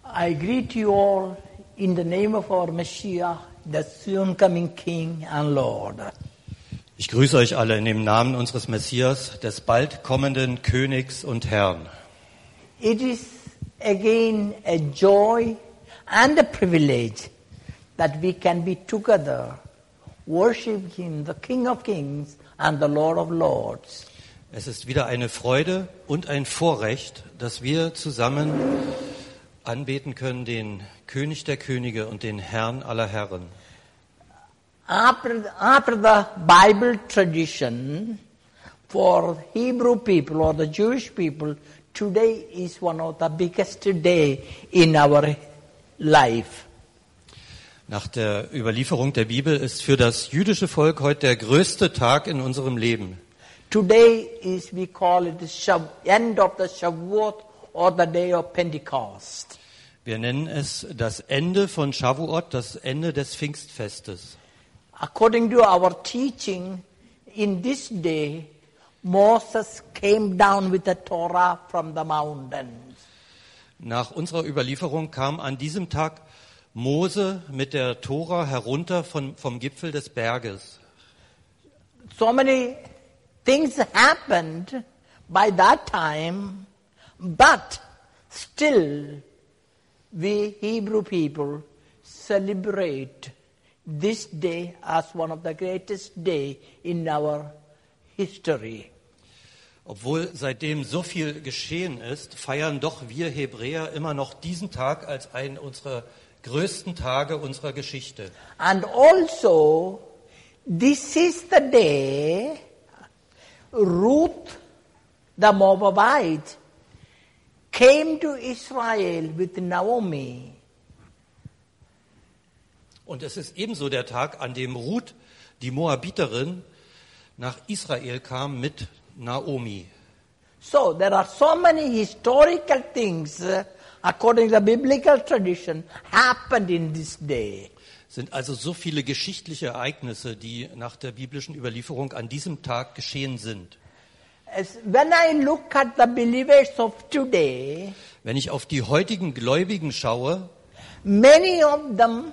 I greet you all in the name of our Messiah, the soon coming King and Lord. Ich grüße euch alle in dem Namen unseres Messias, des bald kommenden Königs und Herrn. It is again a joy and a privilege that we can be together, worshiping the King of Kings and the Lord of Lords. Es ist wieder eine Freude und ein Vorrecht, dass wir zusammen anbeten können den König der Könige und den Herrn aller Herren. After the Bible tradition, for Hebrew people or the Jewish people, today is one of the biggest day in our life. Nach der Überlieferung der Bibel ist für das jüdische Volk heute der größte Tag in unserem Leben. Today is, we call it the end of the Shavuot or the day of Pentecost. Wir nennen es das Ende von Shavuot, das Ende des Pfingstfestes. According to our teaching, in this day, Moses came down with the Torah from the mountains. Nach unserer Überlieferung kam an diesem Tag Mose mit der Tora herunter vom Gipfel des Berges. So many things happened by that time, but still we Hebrew people celebrate this day as one of the greatest day in our history. Obwohl seitdem so viel geschehen ist, feiern doch wir Hebräer immer noch diesen Tag als einen unserer größten Tage unserer Geschichte. And also, this is the day Ruth the Moabite came to Israel with Naomi. Und es ist ebenso der Tag, an dem Ruth, die Moabiterin, nach Israel kam mit Naomi. So there are so many historical things, according to the biblical tradition, happened in this day. Es sind also so viele geschichtliche Ereignisse, die nach der biblischen Überlieferung an diesem Tag geschehen sind. When I look at the believers of today, wenn ich auf die heutigen Gläubigen schaue, many of them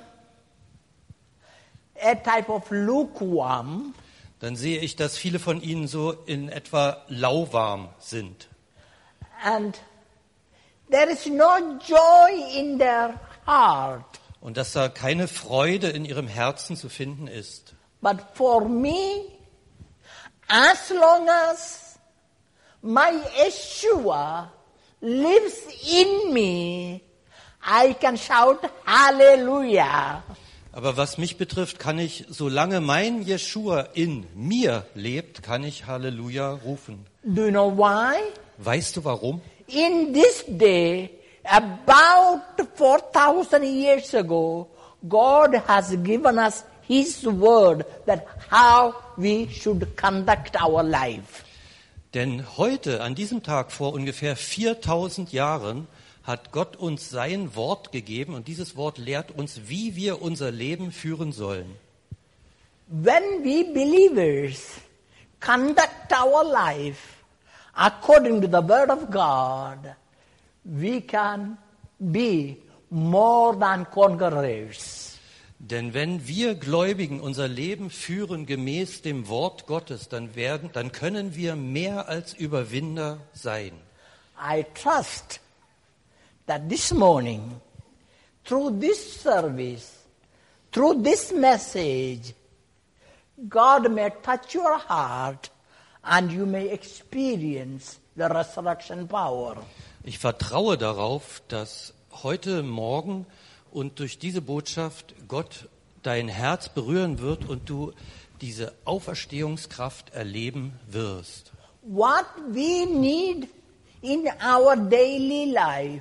a type of lukewarm, dann sehe ich, dass viele von ihnen so in etwa lauwarm sind. And there is no joy in their heart. Und dass da keine Freude in ihrem Herzen zu finden ist. But for me, as long as my Yeshua lives in me, I can shout Hallelujah. Aber was mich betrifft, kann ich, solange mein Jeschua in mir lebt, kann ich Halleluja rufen. Do you know why? Weißt du warum? In this day, about 4,000 years ago, God has given us His word that how we should conduct our life. Denn heute, an diesem Tag vor ungefähr 4.000 Jahren, hat Gott uns sein Wort gegeben und dieses Wort lehrt uns, wie wir unser Leben führen sollen. When we believers conduct our life according to the word of God, we can be more than conquerors. Denn wenn wir Gläubigen unser Leben führen gemäß dem Wort Gottes, dann können wir mehr als Überwinder sein. I trust that this morning, through this service, through this message, God may touch your heart and you may experience the resurrection power. Ich vertraue darauf, dass heute Morgen und durch diese Botschaft Gott dein Herz berühren wird und du diese Auferstehungskraft erleben wirst. What we need in our daily life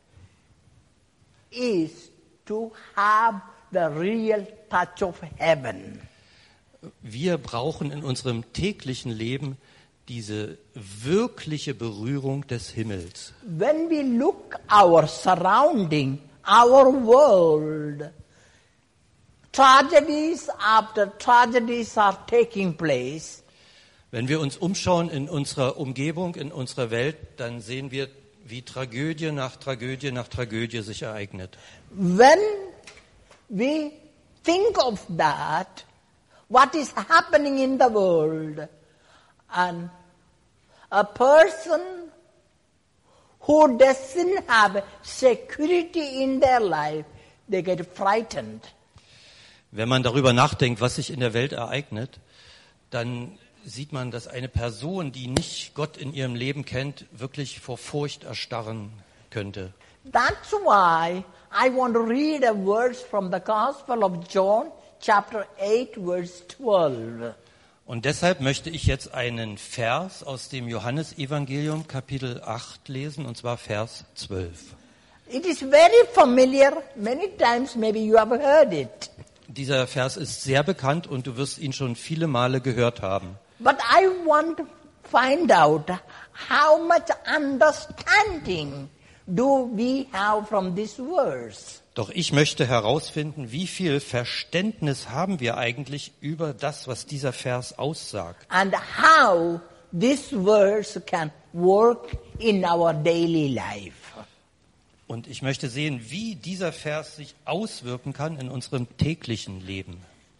is to have the real touch of heaven. Wir brauchen in unserem täglichen Leben diese wirkliche Berührung des Himmels. When we look our surrounding, our world, tragedies after tragedies are taking place. Wenn wir uns umschauen in unserer Umgebung, in unserer Welt, dann sehen wir wie Tragödie nach Tragödie nach Tragödie sich ereignet. When we think of that, what is happening in the world, and a person who doesn't have security in their life, they get frightened. Wenn man darüber nachdenkt, was sich in der Welt ereignet, dann sieht man, dass eine Person, die nicht Gott in ihrem Leben kennt, wirklich vor Furcht erstarren könnte. That's why I want to read a verse from the Gospel of John, chapter 8, verse 12. Und deshalb möchte ich jetzt einen Vers aus dem Johannesevangelium, Kapitel 8, lesen, und zwar Vers 12. It is very familiar. Many times maybe you have heard it. Dieser Vers ist sehr bekannt und du wirst ihn schon viele Male gehört haben. But I want to find out how much understanding do we have from this verse. Doch ich möchte herausfinden, wie viel Verständnis haben wir eigentlich über das, was dieser Vers aussagt. And how this verse can work in our daily life. Und ich möchte sehen, wie dieser Vers sich auswirken kann in unserem täglichen Leben.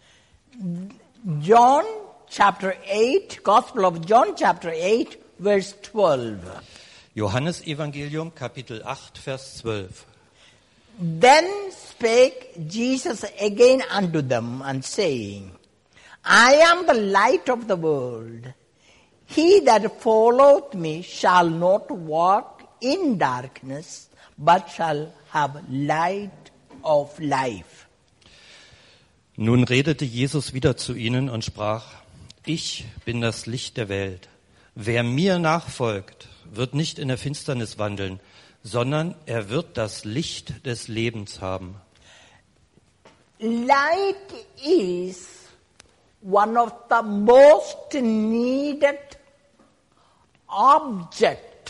John chapter 8, Gospel of John chapter 8, verse 12. Johannesevangelium, Kapitel 8, Vers 12. Then spake Jesus again unto them, and saying, I am the light of the world. He that followeth me shall not walk in darkness, but shall have light of life. Nun redete Jesus wieder zu ihnen und sprach, ich bin das Licht der Welt. Wer mir nachfolgt, wird nicht in der Finsternis wandeln, sondern er wird das Licht des Lebens haben. Light is one of the most needed object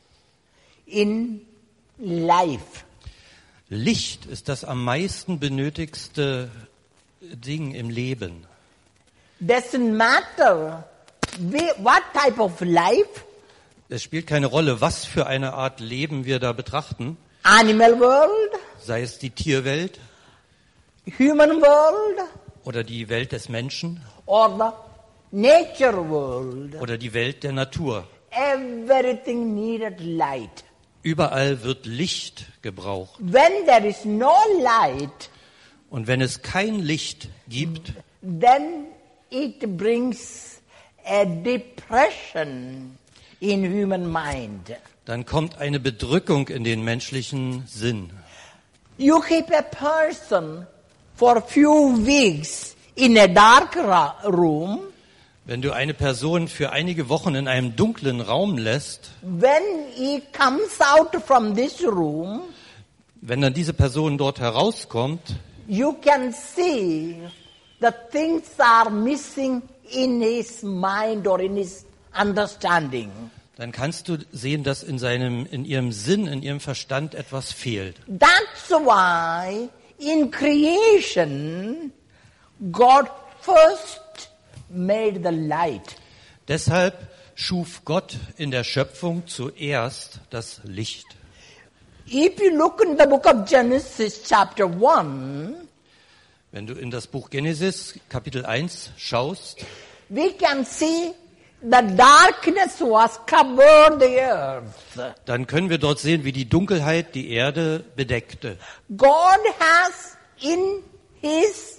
in life. Licht ist das am meisten benötigste Ding im Leben. Doesn't matter what type of life, Es spielt keine Rolle, was für eine Art Leben wir da betrachten, animal world, sei es die Tierwelt human world, oder die Welt des Menschen or the nature world. oder die Welt der Natur. Everything needed light. Überall wird Licht gebraucht. When there is no light, Und wenn es kein Licht gibt, then it brings a depression in human mind. dann kommt eine Bedrückung in den menschlichen Sinn. You keep a person for a few weeks in a dark room. Wenn du eine Person für einige Wochen in einem dunklen Raum lässt, When he comes out from this room, wenn dann diese Person dort herauskommt, you can see the things are missing in his mind or in his understanding. dann kannst du sehen, dass in ihrem Sinn, in ihrem Verstand etwas fehlt. That's why in creation, God first made the light. Deshalb schuf Gott in der Schöpfung zuerst das Licht. If you look in the book of Genesis chapter 1, Wenn du in das Buch Genesis Kapitel 1 schaust, we can see the darkness was covered the earth. dann können wir dort sehen, wie die Dunkelheit die Erde bedeckte. God has in his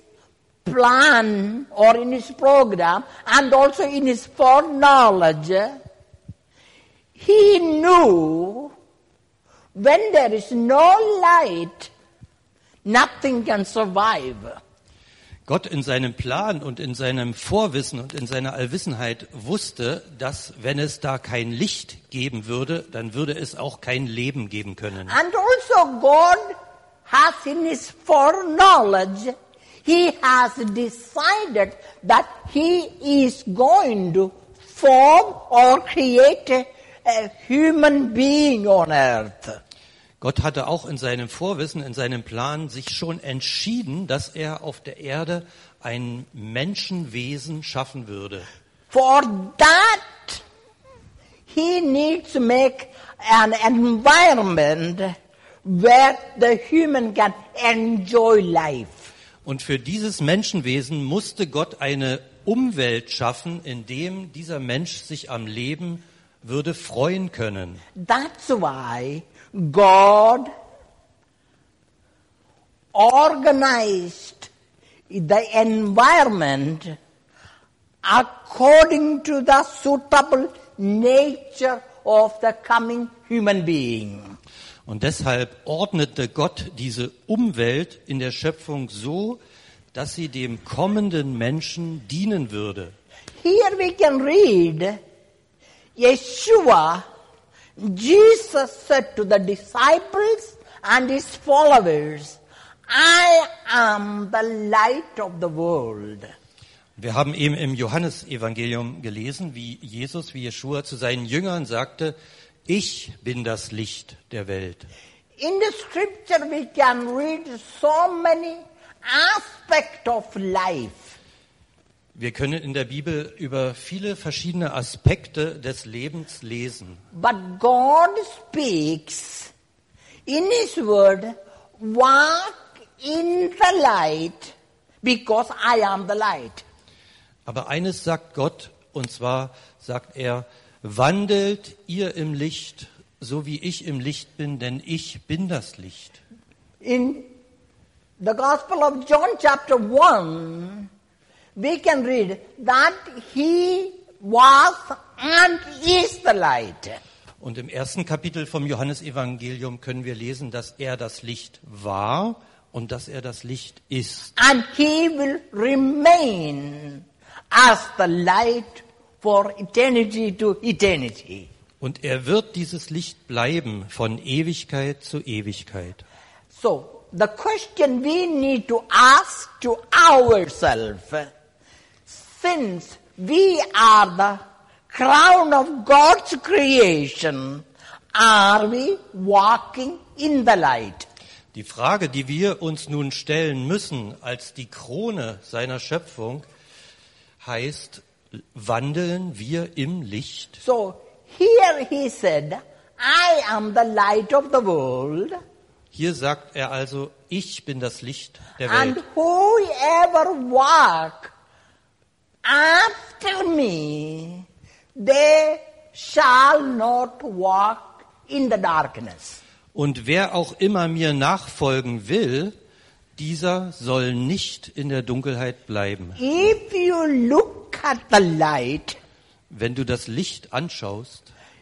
plan or in his program and also in his foreknowledge, he knew when there is no light, nothing can survive. Gott in seinem Plan und in seinem Vorwissen und in seiner Allwissenheit wusste, dass wenn es da kein Licht geben würde, dann würde es auch kein Leben geben können. And also God has in his foreknowledge, he has decided that he is going to form or create a human being on earth. Gott hatte auch in seinem Vorwissen, in seinem Plan sich schon entschieden, dass er auf der Erde ein Menschenwesen schaffen würde. For that, he needs to make an environment where the human can enjoy life. Und für dieses Menschenwesen musste Gott eine Umwelt schaffen, in dem dieser Mensch sich am Leben würde freuen können. That's why God organized the environment according to the suitable nature of the coming human being. Und deshalb ordnete Gott diese Umwelt in der Schöpfung so, dass sie dem kommenden Menschen dienen würde. Here we can read Yeshua, Jesus said to the disciples and his followers, I am the light of the world. Wir haben eben im Johannesevangelium gelesen, wie Jeschua zu seinen Jüngern sagte, ich bin das Licht der Welt. In the scripture we can read so many aspects of life. Wir können in der Bibel über viele verschiedene Aspekte des Lebens lesen. But God speaks in His word, walk in the light because I am the light. Aber eines sagt Gott, und zwar sagt er, wandelt ihr im Licht, so wie ich im Licht bin, denn ich bin das Licht. In the Gospel of John chapter 1, we can read that He was and is the light. Und im ersten Kapitel vom Johannesevangelium können wir lesen, dass er das Licht war und dass er das Licht ist. And He will remain as the light for eternity to eternity. Und er wird dieses Licht bleiben von Ewigkeit zu Ewigkeit. So, the question we need to ask to ourselves, since we are the crown of God's creation, are we walking in the light? Die Frage, die wir uns nun stellen müssen als die Krone seiner Schöpfung, heißt, wandeln wir im Licht? So, here he said, I am the light of the world. Hier sagt er also, ich bin das Licht der And Welt. whoever walk after me, they shall not walk in the darkness. Und wer auch immer mir nachfolgen will, dieser soll nicht in der Dunkelheit bleiben. If you look at the light, Wenn du das Licht anschaust,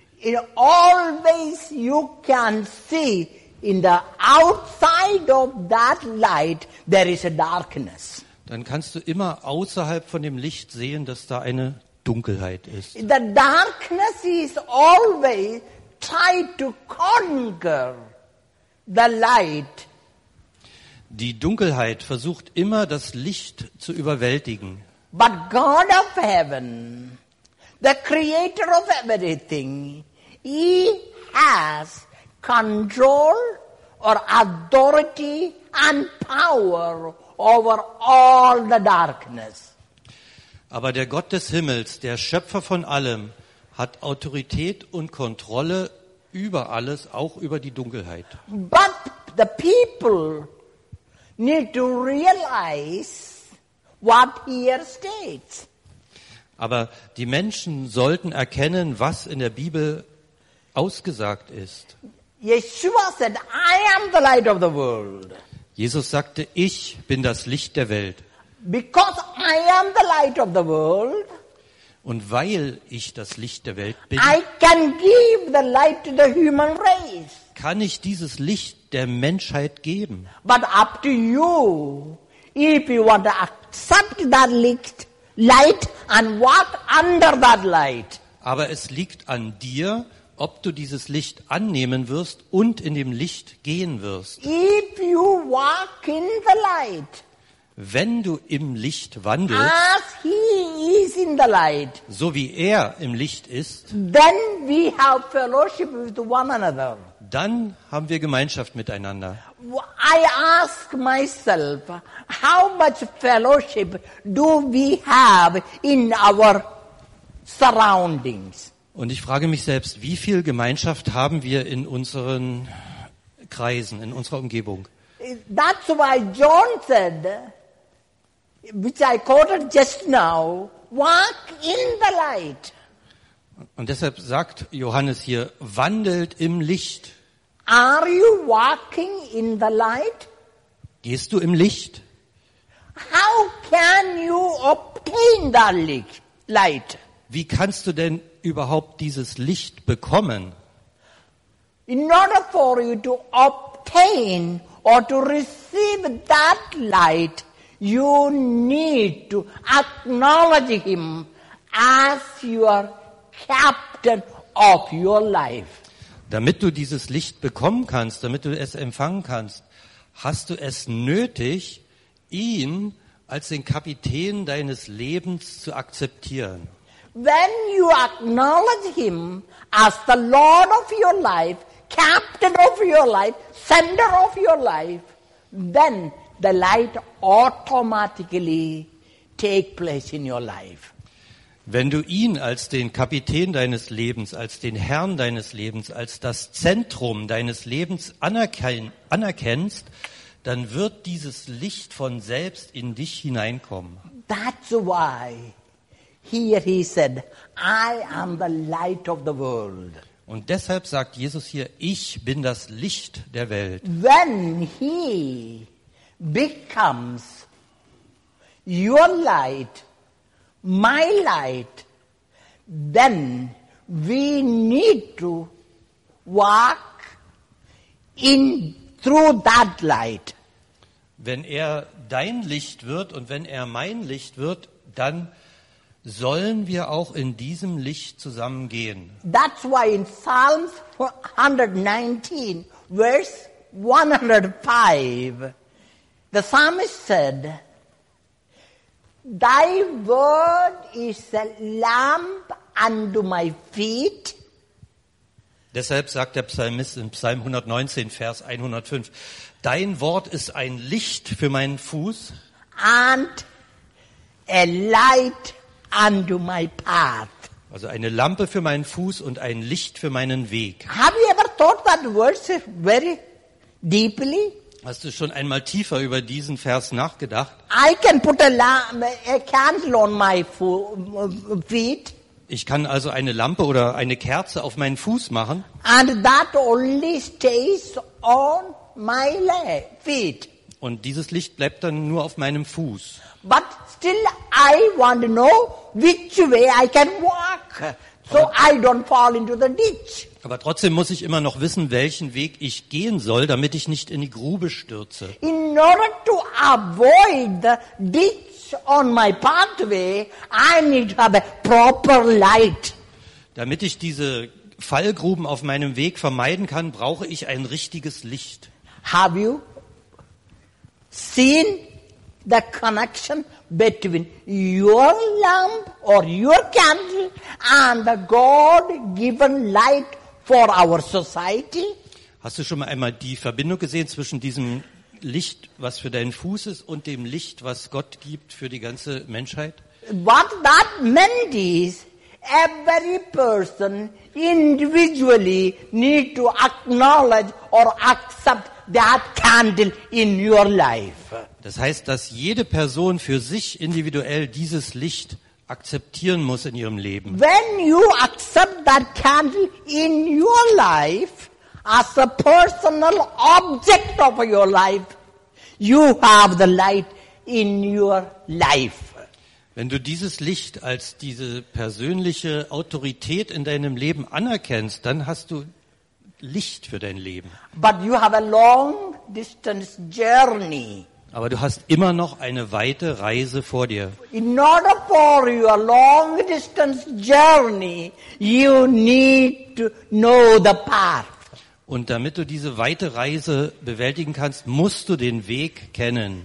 always you can see in the outside of that light there is a darkness. dann kannst du immer außerhalb von dem Licht sehen, dass da eine Dunkelheit ist. The darkness is always try to conquer the light. Die Dunkelheit versucht immer, das Licht zu überwältigen. But God of heaven, the creator of everything, He has control or authority and power over all the darkness. Aber der Gott des Himmels, der Schöpfer von allem, hat Autorität und Kontrolle über alles, auch über die Dunkelheit. But the people need to realize what here states. Aber die Menschen sollten erkennen, was in der Bibel ausgesagt ist. Yeshua said, I am the light of the world. Jesus sagte, ich bin das Licht der Welt. Because I am the light of the world, Und weil ich das Licht der Welt bin, I can give the light to the human race. kann ich dieses Licht der Menschheit geben. But up to you, if you want to accept that light and walk under that light. Aber es liegt an dir, ob du dieses Licht annehmen wirst und in dem Licht gehen wirst. If you walk in the light, Wenn du im Licht wandelst, as He is in the light, so wie er im Licht ist, then we have fellowship with one another. dann haben wir Gemeinschaft miteinander. I ask myself, how much fellowship do we have in our surroundings? Und ich frage mich selbst, wie viel Gemeinschaft haben wir in unseren Kreisen, in unserer Umgebung? That's why John said, which I quoted just now, walk in the light. Und deshalb sagt Johannes hier, wandelt im Licht. Are you walking in the light? Gehst du im Licht? How can you obtain the light? Wie kannst du denn überhaupt dieses Licht bekommen? In order for you to obtain or to receive that light, you need to acknowledge Him as your captain of your life. Damit du dieses Licht bekommen kannst, damit du es empfangen kannst, hast du es nötig, ihn als den Kapitän deines Lebens zu akzeptieren. When you acknowledge Him as the Lord of your life, captain of your life, center of your life, then the light automatically take place in your life. Wenn du ihn als den Kapitän deines Lebens, als den Herrn deines Lebens, als das Zentrum deines Lebens anerkennst, dann wird dieses Licht von selbst in dich hineinkommen. That's why here he said, I am the light of the world. Und deshalb sagt Jesus hier, ich bin das Licht der Welt. When he becomes your light, my light, then we need to walk through that light. Wenn er dein Licht wird und wenn er mein Licht wird, dann sollen wir auch in diesem Licht zusammengehen. That's why in Psalms 119, verse 105, the psalmist said, Thy word is a lamp unto my feet. Deshalb sagt der Psalmist in Psalm 119, Vers 105, Dein Wort ist ein Licht für meinen Fuß and a light unto my path. also eine Lampe für meinen Fuß und ein Licht für meinen Weg. Have you ever thought that verse very deeply? Hast du schon einmal tiefer über diesen Vers nachgedacht? I can put a candle on my feet, Ich kann also eine Lampe oder eine Kerze auf meinen Fuß machen and that only stays on my feet. und dieses Licht bleibt dann nur auf meinem Fuß. But still I want to know which way I can walk, so I don't fall into the ditch. Aber trotzdem muss ich immer noch wissen, welchen Weg ich gehen soll, damit ich nicht in die Grube stürze. In order to avoid the ditch on my pathway, I need to have a proper light. Damit ich diese Fallgruben auf meinem Weg vermeiden kann, brauche ich ein richtiges Licht. Have you seen the connection between your lamp or your candle and the God-given light for our society? Hast du schon mal einmal die Verbindung gesehen zwischen diesem Licht, was für deinen Fuß ist, und dem Licht, was Gott gibt für die ganze Menschheit? What that meant is every person individually need to acknowledge or accept that candle in your life. Das heißt, dass jede Person für sich individuell dieses Licht akzeptieren muss in ihrem Leben. When you accept that candle in your life as a personal object of your life, you have the light in your life. Wenn du dieses Licht als diese persönliche Autorität in deinem Leben anerkennst, dann hast du Licht für dein Leben. But you have a long distance journey. Aber du hast immer noch eine weite Reise vor dir. In order for your long distance journey, you need to know the path. Und damit du diese weite Reise bewältigen kannst, musst du den Weg kennen.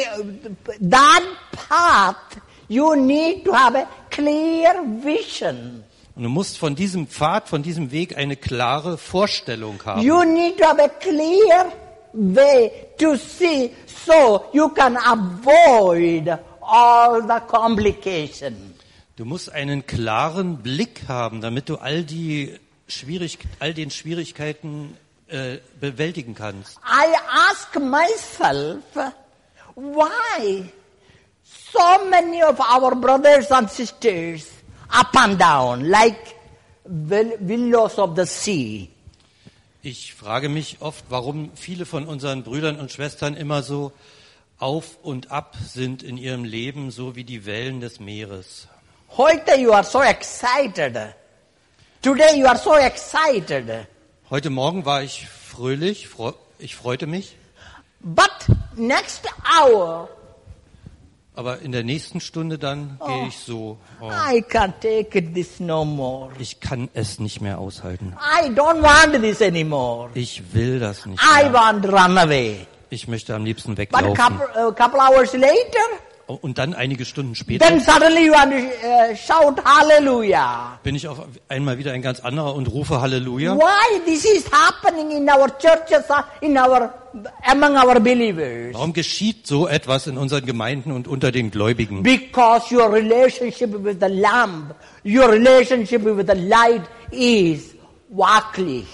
That path, you need to have a clear vision. Und du musst von diesem Pfad, von diesem Weg eine klare Vorstellung haben. You need to have a clear way to see so you can avoid all the complications. Du musst einen klaren Blick haben, damit du all den Schwierigkeiten bewältigen kannst. I ask myself, why so many of our brothers and sisters up and down, like willows of the sea? Ich frage mich oft, warum viele von unseren Brüdern und Schwestern immer so auf und ab sind in ihrem Leben, so wie die Wellen des Meeres. Heute you are so excited. Today you are so excited. Heute Morgen war ich fröhlich, ich freute mich, But next hour, aber in der nächsten Stunde dann gehe ich so, I can't take it this no more. ich kann es nicht mehr aushalten. I don't want this anymore. Ich will das nicht I mehr. want to run away. Ich möchte am liebsten But weglaufen. couple hours later, Und dann einige Stunden später then suddenly you want to shout hallelujah. bin ich auf einmal wieder ein ganz anderer und rufe Halleluja. Why this is happening in our churches, among our believers? Warum geschieht so etwas in unseren Gemeinden und unter den Gläubigen? Because your relationship with the Lamb, your relationship with the light is wackelig,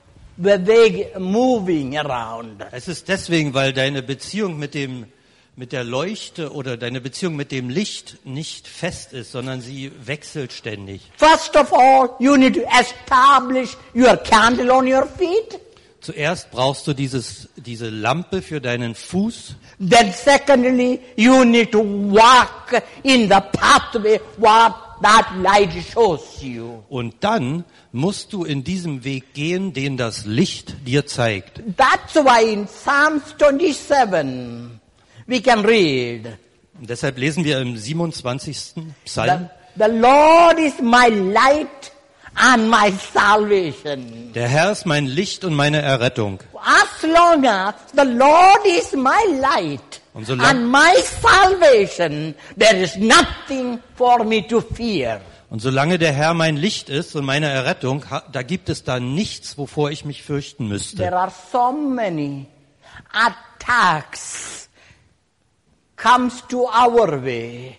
moving around. Es ist deswegen, weil deine Beziehung mit der Leuchte oder deine Beziehung mit dem Licht nicht fest ist, sondern sie wechselt ständig. First of all, you need to establish your candle on your feet. Zuerst brauchst du diese Lampe für deinen Fuß. Then secondly, you need to walk in the pathway what that light shows you. Und dann musst du in diesem Weg gehen, den das Licht dir zeigt. That's why in Psalms 27, we can read, Und deshalb lesen wir im 27. Psalm, the Lord is my light and my salvation. der Herr ist mein Licht und meine Errettung. As long as the Lord is my light Und solange- and my salvation, there is nothing for me to fear. Und solange der Herr mein Licht ist und meine Errettung, da gibt es da nichts, wovor ich mich fürchten müsste. There are so many attacks comes to our way.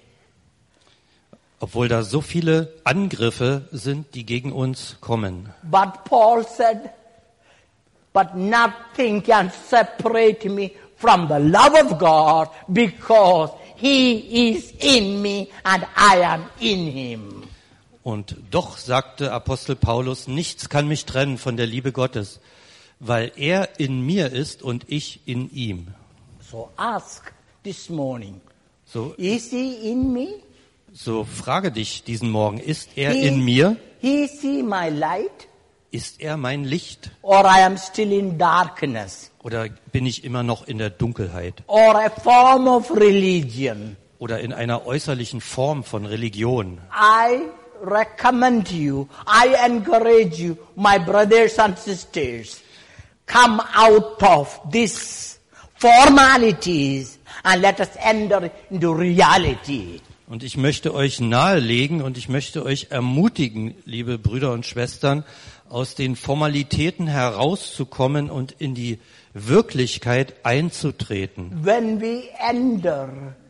Obwohl da so viele Angriffe sind, die gegen uns kommen. But Paul said, but nothing can separate me from the love of God because He is in me and I am in Him. Und doch sagte Apostel Paulus, nichts kann mich trennen von der Liebe Gottes, weil er in mir ist und ich in ihm. So ask this morning, So, is He in me? so frage dich diesen Morgen, ist er in mir? Is He my light? Ist er mein Licht? Or I am still in darkness? Oder bin ich immer noch in der Dunkelheit? Or a form of religion? Oder in einer äußerlichen Form von Religion? I recommend you, I encourage you, my brothers and sisters, come out of these formalities and let us enter into reality. Und ich möchte euch nahelegen und ich möchte euch ermutigen, liebe Brüder und Schwestern, aus den Formalitäten herauszukommen und in die Wirklichkeit einzutreten. When we enter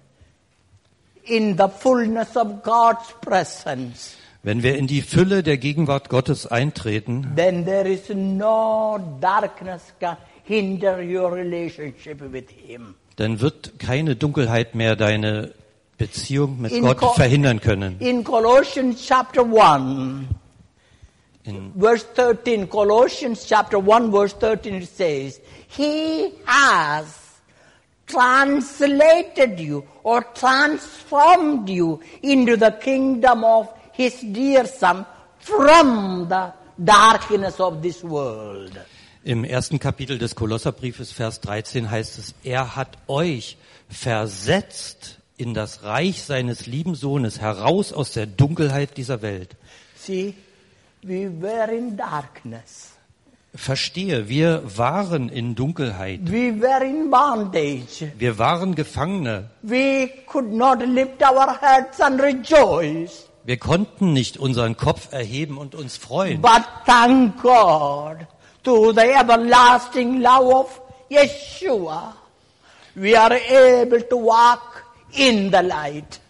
in the fullness of God's presence, Wenn wir in die Fülle der Gegenwart Gottes eintreten, then there is no darkness can hinder your relationship with Him. dann wird keine Dunkelheit mehr deine Beziehung mit In Gott Co- verhindern können. In Colossians chapter 1, In verse 13, Colossians chapter 1 verse 13 it says, He has translated you or transformed you into the kingdom of His dear Son from the darkness of this world. Im ersten Kapitel des Kolosserbriefes, Vers 13, heißt es, er hat euch versetzt in das Reich seines lieben Sohnes, heraus aus der Dunkelheit dieser Welt. See, we were in darkness. Verstehe, wir waren in Dunkelheit. We were in bondage. Wir waren Gefangene. We could not lift our heads and rejoice. Wir konnten nicht unseren Kopf erheben und uns freuen. But thank God, through the everlasting love of Yeshua, we are able to walk in the light.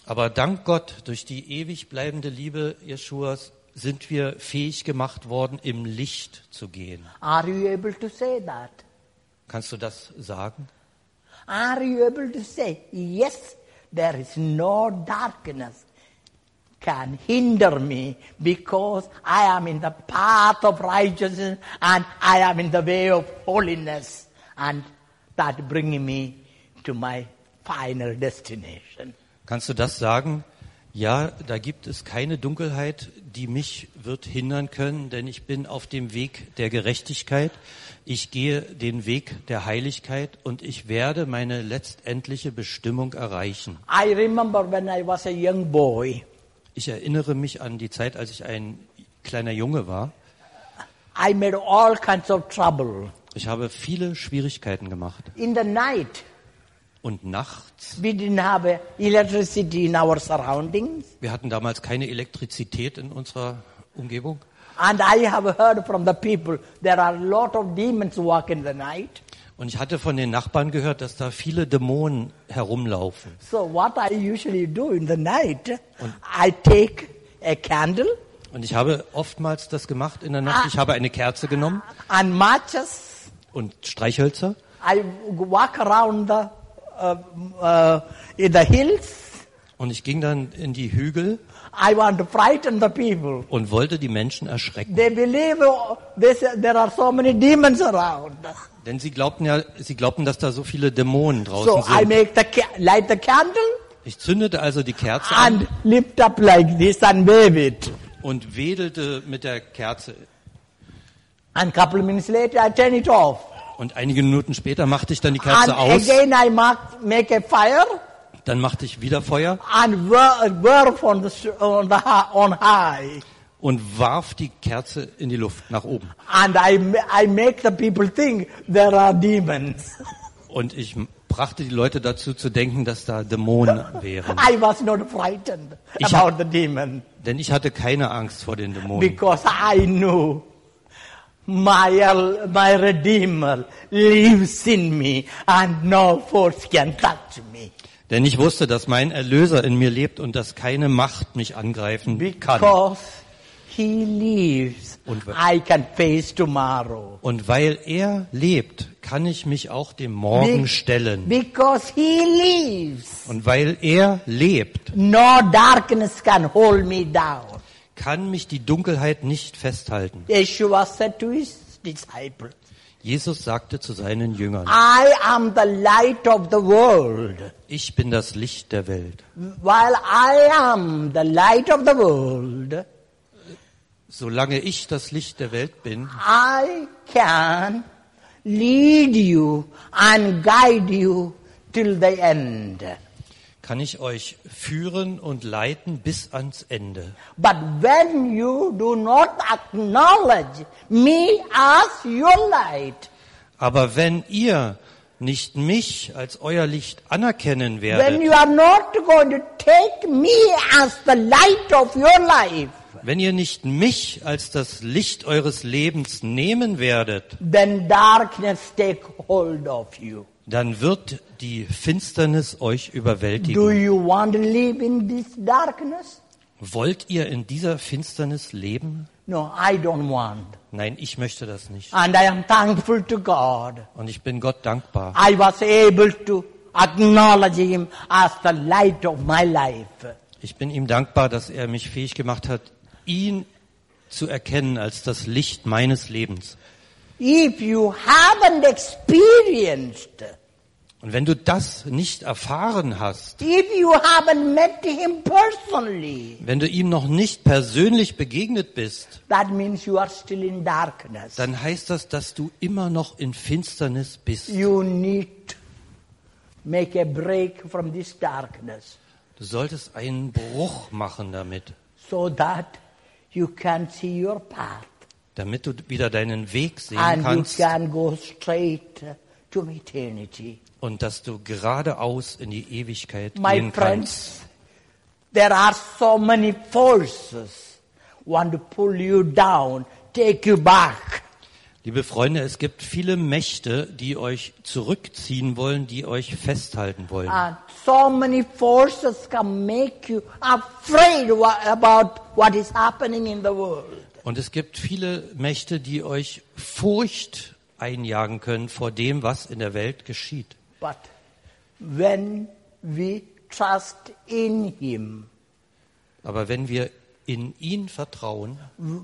Aber dank Gott, durch die ewig bleibende Liebe Jeschuas, sind wir fähig gemacht worden, im Licht zu gehen. Are you able to say that? Kannst du das sagen? Are you able to say, yes, there is no darkness can hinder me because I am in the path of righteousness and I am in the way of holiness, and that bringing me to my final destination. Kannst du das sagen? Ja, da gibt es keine Dunkelheit, die mich wird hindern können, denn ich bin auf dem Weg der Gerechtigkeit. Ich gehe den Weg der Heiligkeit und ich werde meine letztendliche Bestimmung erreichen. I remember when I was a young boy, Ich erinnere mich an die Zeit, als ich ein kleiner Junge war. I made all kinds of trouble. Ich habe viele Schwierigkeiten gemacht. In the night, Und nachts, we didn't have electricity in our surroundings. wir hatten damals keine Elektrizität in unserer Umgebung. And I have heard from the people there are a lot of demons walk in the night. Und ich hatte von den Nachbarn gehört, dass da viele Dämonen herumlaufen. So what I usually do in the night, I take a candle Und ich habe oftmals das gemacht in der Nacht. Ich habe eine Kerze genommen and matches. und Streichhölzer. I walk around in the hills. Und ich ging dann in die Hügel I want to frighten the people. und wollte die Menschen erschrecken. They believe there are so many demons around. Denn sie glaubten, dass da so viele Dämonen So draußen I sind. make light the candle Ich zündete also die Kerze an and lift up like this and wave it. und wedelte mit der Kerze. And couple of minutes later, I turn it off. Und einige Minuten später machte ich dann die Kerze And aus. again, I make a fire Dann machte ich wieder Feuer and whirl on high. und warf die Kerze in die Luft nach oben. And I make the people think there are demons. Und ich brachte die Leute dazu zu denken, dass da Dämonen wären. I was not frightened Ich about the demon Denn ich hatte keine Angst vor den Dämonen. because I knew my Redeemer lives in me and no force can touch me. Denn ich wusste, dass mein Erlöser in mir lebt und dass keine Macht mich angreifen kann. Because he lives, Und I can face tomorrow. Und weil er lebt, kann ich mich auch dem Morgen stellen. Because he lives, Und weil er lebt, no darkness can hold me down. kann mich die Dunkelheit nicht festhalten. Yeshua said to his disciples, Jesus sagte zu seinen Jüngern, I am the light of the world. ich bin das Licht der Welt. While I am the light of the world, Solange ich das Licht der Welt bin, I can lead you and guide you till the end. kann ich euch führen und leiten bis ans Ende. But when you do not acknowledge me as your light, Aber wenn ihr nicht mich als euer Licht anerkennen when werdet, you are not going to take me as the light of your life, wenn ihr nicht mich als das Licht eures Lebens nehmen werdet, then darkness take hold of you. dann wird die Finsternis euch Do überwältigen. you want to live in this darkness? Wollt ihr in dieser Finsternis leben? No, I don't want. Nein, ich möchte das nicht. And I am thankful to God. Und ich bin Gott dankbar. I was able to acknowledge Him as the light of my life. Ich bin ihm dankbar, dass er mich fähig gemacht hat, ihn zu erkennen als das Licht meines Lebens. If you haven't experienced, Und wenn du das nicht erfahren hast, if you haven't met Him personally, wenn du ihm noch nicht persönlich begegnet bist, that means you are still in darkness. dann heißt das, dass du immer noch in Finsternis bist. You need to make a break from this darkness Du solltest einen Bruch machen damit, so that you can see your path damit du wieder deinen Weg sehen and you kannst can go straight to eternity. und dass du geradeaus in die Ewigkeit My gehen kannst. friends, there are so many forces want to pull you down, take you back. Liebe Freunde, es gibt viele Mächte, die euch zurückziehen wollen, die euch festhalten wollen. And so many forces can make you afraid about what is happening in the world. Und es gibt viele Mächte, die euch Furcht einjagen können vor dem, was in der Welt geschieht. But when we trust in Him, Aber wenn wir in ihn vertrauen,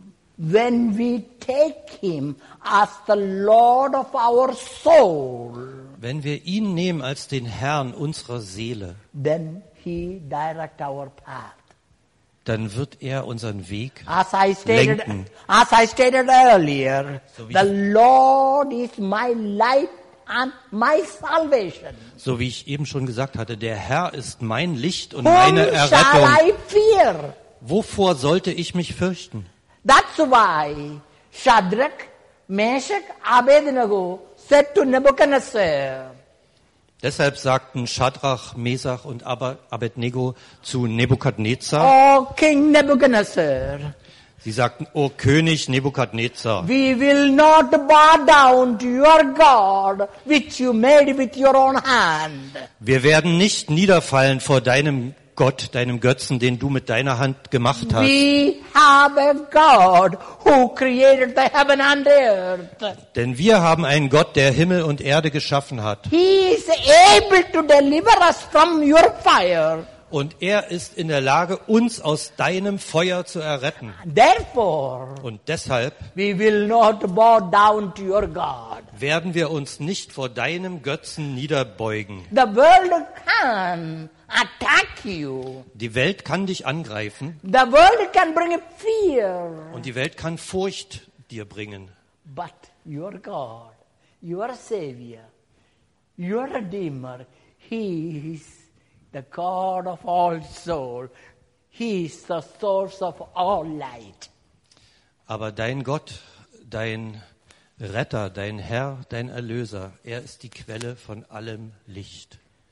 when we take Him as the Lord of our soul, wenn wir ihn nehmen als den Herrn unserer Seele, then He direct our path. dann wird er unseren Weg As I lenken. stated earlier, So wie the Lord is my light and my salvation. So wie ich eben schon gesagt hatte, der Herr ist mein Licht und Whom meine shall Errettung. I fear? Wovor sollte ich mich fürchten? That's why Shadrach, Meshach, Abednego said to Nebuchadnezzar, Deshalb sagten Schadrach, Mesach und Abednego zu Nebukadnezar, "O King Nebuchadnezzar, sie sagten, O König Nebukadnezar, we will not bow down to your God, which you made with your own hand. wir werden nicht niederfallen vor deinem Gott, deinem Götzen, den du mit deiner Hand gemacht hast. We have a God who created the heaven and earth. Denn wir haben einen Gott, der Himmel und Erde geschaffen hat. He is able to deliver us from your fire. Und er ist in der Lage, uns aus deinem Feuer zu erretten. Therefore, Und deshalb we will not bow down to your God. werden wir uns nicht vor deinem Götzen niederbeugen. The world can attack you. Die Welt kann dich angreifen The world can bring fear. und die Welt kann Furcht dir bringen. But your God, your Savior, your Redeemer, He is the God of all soul. He is the source of all light. Aber dein Gott, dein Retter, dein Herr, dein Erlöser, er ist die Quelle von allem Licht.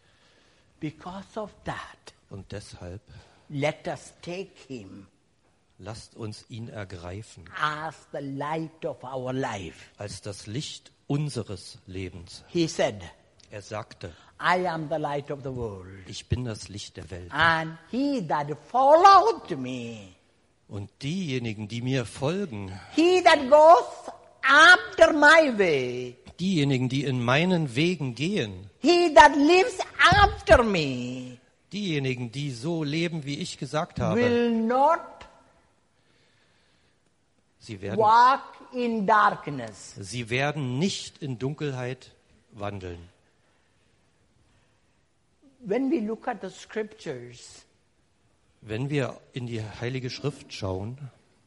Because of that, Und deshalb let us take Him lasst uns ihn ergreifen as the light of our life. als das Licht unseres Lebens. He said, Er sagte, I am the light of the world. ich bin das Licht der Welt. And he that followed me, Und diejenigen, die mir folgen, he that goes after my way, diejenigen, die in meinen Wegen gehen, he that lives after me, diejenigen, die so leben, wie ich gesagt habe, will not sie werden walk in darkness. nicht in Dunkelheit wandeln. When we look at the scriptures, Wenn wir in die Heilige Schrift schauen,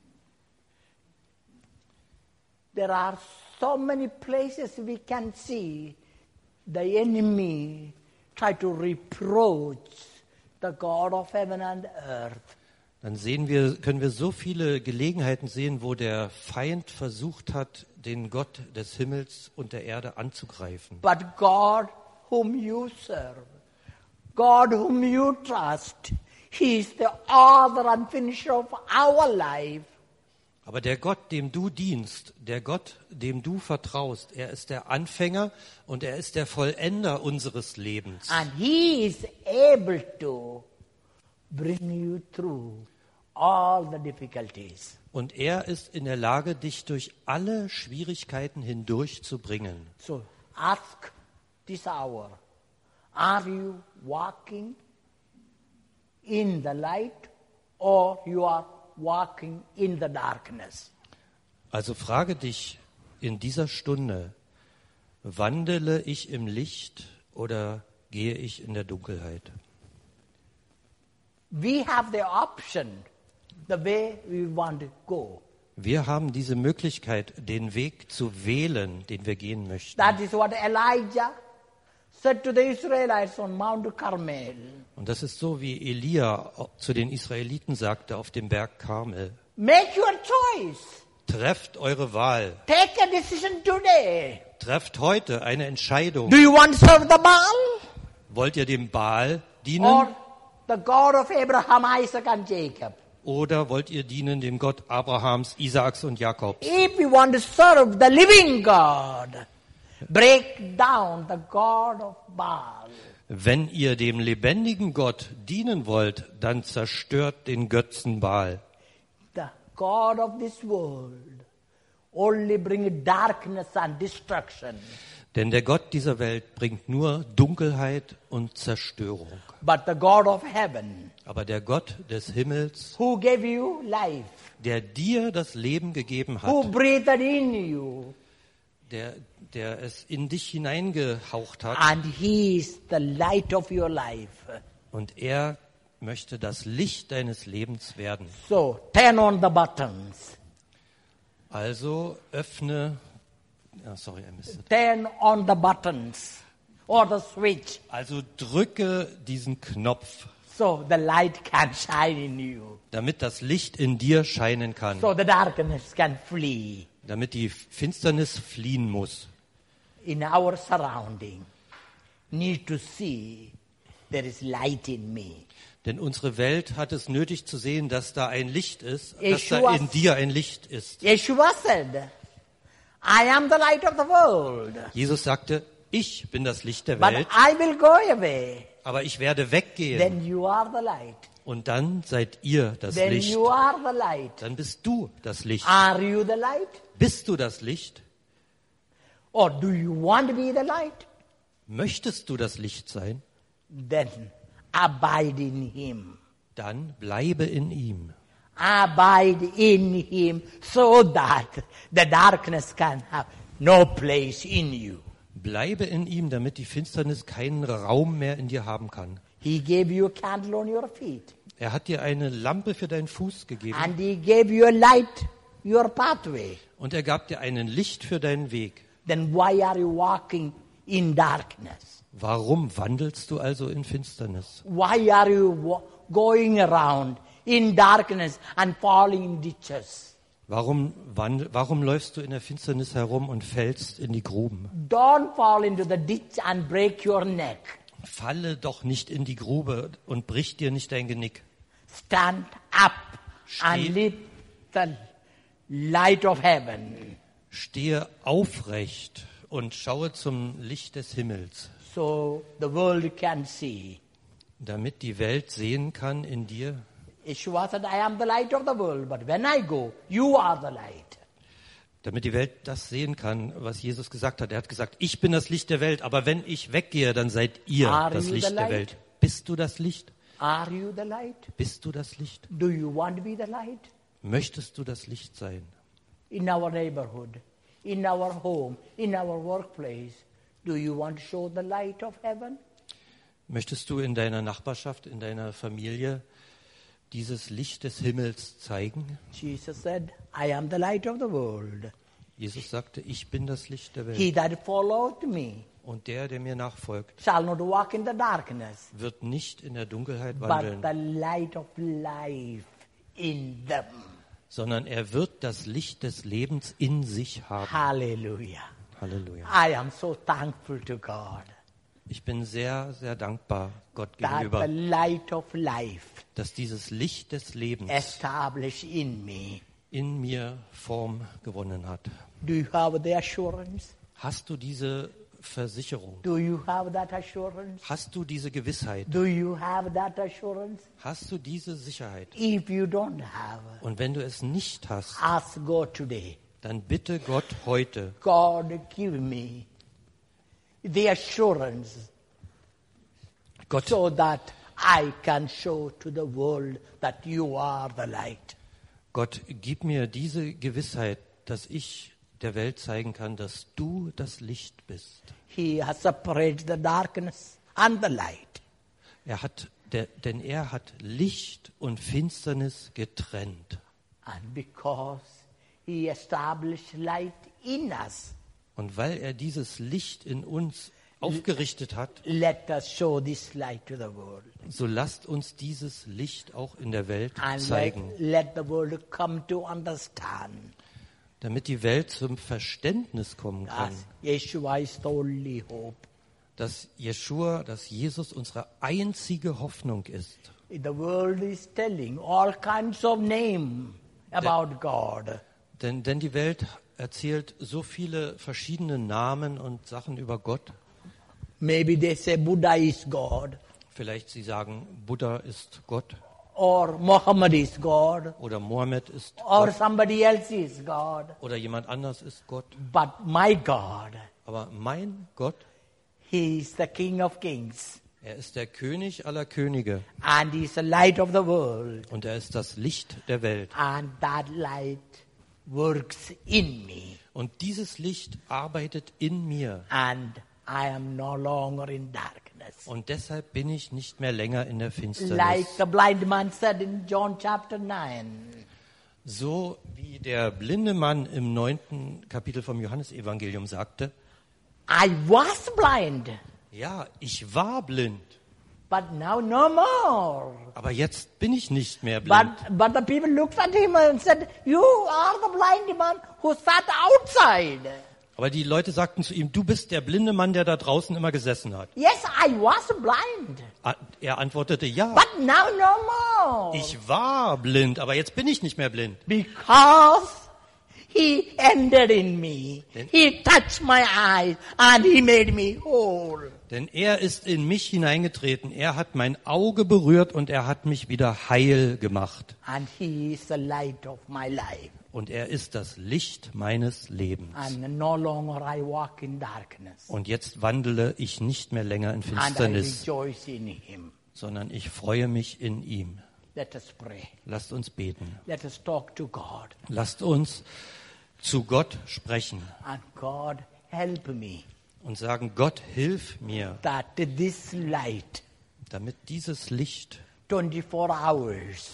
there are so many places we can see the enemy try to reproach the God of heaven and earth. dann können wir so viele Gelegenheiten sehen, wo der Feind versucht hat, den Gott des Himmels und der Erde anzugreifen. But God whom you serve, God whom you trust, He is the author and finisher of our life. Aber der Gott, dem du dienst, der Gott, dem du vertraust, er ist der Anfänger und er ist der Vollender unseres Lebens. And He is able to bring you through all the difficulties. Und er ist in der Lage, dich durch alle Schwierigkeiten hindurchzubringen. So ask this hour, are you walking in the light or you are walking in the darkness? Also frage dich in dieser Stunde, wandele ich im Licht oder gehe ich in der Dunkelheit? We have the option, the way we want to go. Wir haben diese Möglichkeit, den Weg zu wählen, den wir gehen möchten. That is what Elijah said to the Israelites on Mount Carmel. Und das ist so, wie Elia zu den Israeliten sagte auf dem Berg Karmel. Make your choice. Trefft eure Wahl. Take a decision today. Trefft heute eine Entscheidung. Do you want to serve the Baal Wollt ihr dem Baal dienen or the God of Abraham, Isaac and Jacob? oder wollt ihr dienen dem Gott Abrahams, Isaaks und Jakobs? If you want to serve the living God, break down the God of Baal. Wenn ihr dem lebendigen Gott dienen wollt, dann zerstört den Götzen Baal. The God of this world only bring darkness and destruction. Denn der Gott dieser Welt bringt nur Dunkelheit und Zerstörung. But the God of heaven, Aber der Gott des Himmels, who gave you life, der dir das Leben gegeben who hat, breathed in you, der es in dich hineingehaucht hat, and He is the light of your life. und er möchte das Licht deines Lebens werden. So, turn on the buttons. Also öffne, sorry, I missed it. Turn on the buttons or the switch Also drücke diesen Knopf, so the light can shine in you, damit das Licht in dir scheinen kann, so the darkness can flee damit die Finsternis fliehen muss. in our surrounding. Need to see there is light in me. Denn unsere Welt hat es nötig zu sehen, dass da ein Licht ist, dass Yeshua- da in dir ein Licht ist. Yeshua said, I am the light of the world, Jesus sagte, ich bin das Licht der but Welt, I will go away. aber ich werde weggehen. Then you are the light. Und dann seid ihr das Then Licht. you are the light. Dann bist du das Licht. Are you the light? Bist du das Licht? Or do you want to be the light? Möchtest du das Licht sein? Then abide in Him. Dann bleibe in ihm. Abide in Him so that the darkness can have no place in you. Bleibe in ihm, damit die Finsternis keinen Raum mehr in dir haben kann. He gave you a candle on your feet, Er hat dir eine Lampe für deinen Fuß gegeben and He gave you a light, your pathway. und er gab dir ein Licht für deinen Weg. Then why are you walking in darkness? Warum wandelst du also in Finsternis? Why are you going around in darkness and falling in ditches? Warum läufst du in der Finsternis herum und fällst in die Gruben? Don't fall into the ditch and break your neck. Falle doch nicht in die Grube und brich dir nicht dein Genick. Stand up and Steh- live the light of heaven. Stehe aufrecht und schaue zum Licht des Himmels, So the world can see. damit die Welt sehen kann in dir. Yeshua said, I am the light of the world, but when I go, you are the light. Damit die Welt das sehen kann, was Jesus gesagt hat. Er hat gesagt, ich bin das Licht der Welt, aber wenn ich weggehe, dann seid ihr Are das you Licht the der light? Welt. Bist du das Licht? Are you the light? Bist du das Licht? Do you want to be the light? Möchtest du das Licht sein? In our neighborhood, in our home, in our workplace, do you want to show the light of heaven? Möchtest du in deiner Nachbarschaft, in deiner Familie dieses Licht des Himmels zeigen? Jesus said, I am the light of the world. Jesus sagte, ich bin das Licht der He Welt. that followed me Und der mir nachfolgt, shall not walk in the darkness, wird nicht in der Dunkelheit but wandeln, the light of life in them. sondern er wird das Licht des Lebens in sich haben. Hallelujah. Halleluja. I am so thankful to God Ich bin sehr, sehr dankbar Gott that gegenüber, the light of life dass dieses Licht des Lebens established in me. in mir Form gewonnen hat. Do you have the assurance? Hast du diese Versicherung? Do you have that assurance? Hast du diese Gewissheit? Do you have that assurance? Hast du diese Sicherheit? If you don't have, Und wenn du es nicht hast, ask God today. dann bitte Gott heute, God, give me the assurance Gott, so that I can show to the world that you are the light. Gott, gib mir diese Gewissheit, dass ich der Welt zeigen kann, dass du das Licht bist. He has separated the darkness and the light. Denn er hat Licht und Finsternis getrennt. And because He established light in us, Und weil er dieses Licht in uns aufgerichtet hat, let us show this light to the world. so lasst uns dieses Licht auch in der Welt And zeigen, let the world come to understand damit die Welt zum Verständnis kommen that kann, Yeshua is the only hope. dass Jesus unsere einzige Hoffnung ist. The world is telling all kinds of names about God. Denn die Welt erzählt so viele verschiedene Namen und Sachen über Gott. Maybe they say Buddha is God, Vielleicht sie sagen, Buddha ist Gott or Muhammad is God, oder Mohammed ist or Gott somebody else is God. oder jemand anders ist Gott. But my God, Aber mein Gott, He is the King of Kings, er ist der König aller Könige and He is the light of the world, und er ist das Licht der Welt. and that light works in me, Und dieses Licht arbeitet in mir. and I am no longer in darkness. Und deshalb bin ich nicht mehr länger in der Like Finsternis. the blind man said in John chapter 9, So wie der blinde Mann im 9. Kapitel vom Johannesevangelium sagte, I was blind, ja, ich war blind, but now no more. aber jetzt bin ich nicht mehr blind. But the people looked at him and said, you are the blind man who sat outside. Aber die Leute sagten zu ihm, du bist der blinde Mann, der da draußen immer gesessen hat. Yes, I was blind, Er antwortete, ja, but now no more. ich war blind, aber jetzt bin ich nicht mehr blind. Because He entered in me. He touched my eyes and He made me whole. Denn er ist in mich hineingetreten, er hat mein Auge berührt und er hat mich wieder heil gemacht. And He is the light of my life. Und er ist das Licht meines Lebens. And no longer I walk in darkness. Und jetzt wandele ich nicht mehr länger in And I Finsternis, rejoice in Him. sondern ich freue mich in ihm. Let us pray. Lasst uns beten. Let us talk to God. Lasst uns zu Gott sprechen And God, help me und sagen, Gott, hilf mir, that this light, damit dieses Licht 24 hours,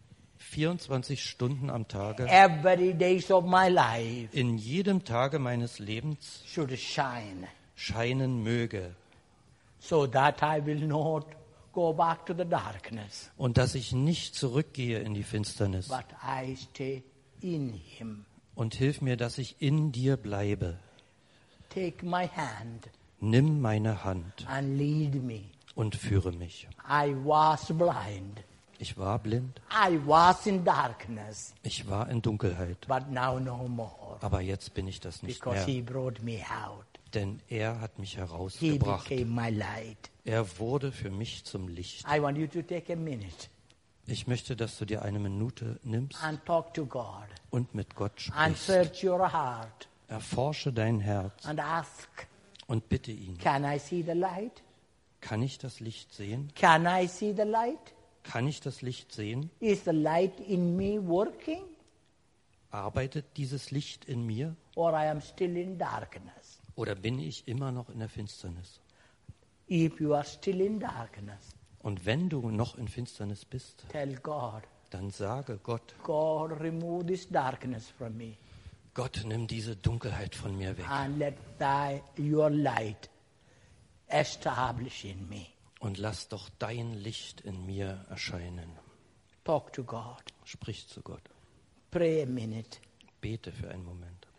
24 Stunden am Tage, every days of my life, in jedem Tage meines Lebens should shine, scheinen möge. so that I will not go back to the darkness, Und dass ich nicht zurückgehe in die Finsternis. but I stay in Him. Und hilf mir, dass ich in dir bleibe. Take my hand Nimm meine Hand and lead me. und führe mich. I was blind. Ich war blind, I was in darkness, ich war in Dunkelheit, but now no more, aber jetzt bin ich das nicht because mehr, He brought me out. denn er hat mich He herausgebracht. became my light. Er wurde für mich zum Licht. I want you to take a minute Ich möchte, dass du dir eine Minute nimmst and talk to God und mit Gott and sprichst. search your heart Erforsche dein Herz and ask, und bitte ihn, can I see the light? kann ich das Licht sehen? Can I see the light? Kann ich das Licht sehen? Is the light in me working, Arbeitet dieses Licht in mir or I am still in darkness? oder bin ich immer noch in der Finsternis? If you are still in darkness, Und wenn du noch in Finsternis bist, tell God, dann sage Gott, God, remove this darkness from me Gott, nimm diese Dunkelheit von mir weg and let your light establish in me. und lass doch dein Licht in mir erscheinen. Talk to God. Sprich zu Gott. Pray a minute. Bete für einen Moment.